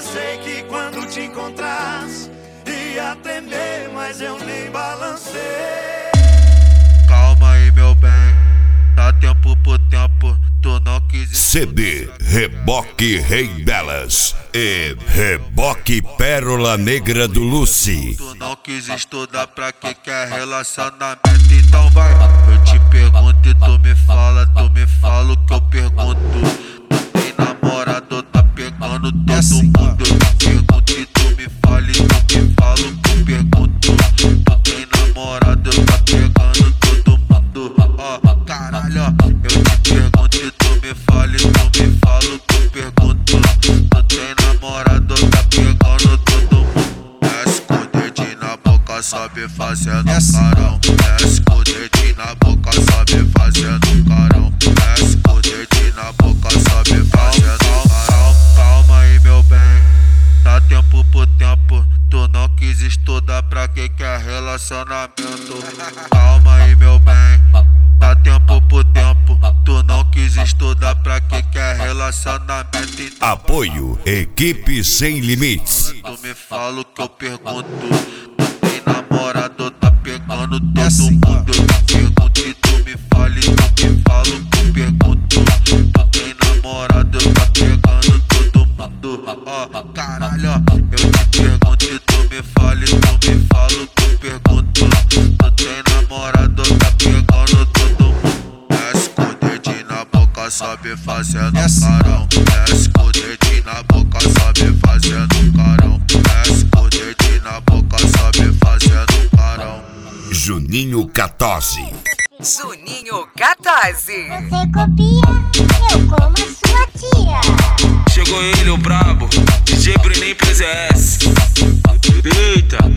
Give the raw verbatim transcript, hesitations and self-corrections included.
Pensei que quando te encontrasse ia tremer, mas eu nem balancei. Calma aí, meu bem, dá tempo por tempo, tu não quis. C D Reboque Rei delas e Reboque Pérola Negra do Lucy. Tu não quis estudar, pra que quer relacionamento, então vai. Eu te pergunto e tu me fala, tu me fala o que eu pergunto. Tu tem namorado, tá pegando todo mundo. Eu te pergunto e tu me fala e tu me fala o que eu pergunto. Tu tem namorado, tá pegando todo mundo. Ó, oh, caralho, ó, eu te pergunto e tu me fala e tu me fala o que eu pergunto. Tu tem namorado, tá pegando todo mundo. Desce com o dedinho na boca, sobe fazendo carão. Desce com o dedinho na boca, sobe fazendo carão. Desce com o dedinho na boca, sobe fazendo carão. Calma aí, meu bem, dá tempo por tempo. Tu não quis estudar, pra que quer relacionamento. Calma aí, meu bem, dá tempo por tempo. Tu não quis estudar, pra que quer relacionamento. Apoio Equipe Sem Limites. Tu me fala o que eu pergunto. Tu tem namorado, tá pegando todo mundo. Eu te pergunto e tu me fala e tu me fala o que eu pergunto. Tu tem namorado, tá pegando todo mundo. Ó, oh, caralho, ó, eu te pergunto e tu me fala e tu me fala o que eu pergunto. Tu tem namorado, tá pegando todo mundo. Desce com o dedinho na boca, sobe fazendo carão. Desce com o dedinho na boca, sobe fazendo carão. Desce com o dedinho na boca, sobe fazendo carão. Juninho quatorze. Juninho quatorze. Você copia, eu como a sua tia. Chegou ele, o brabo, D J Bruninho P Z S. Eita.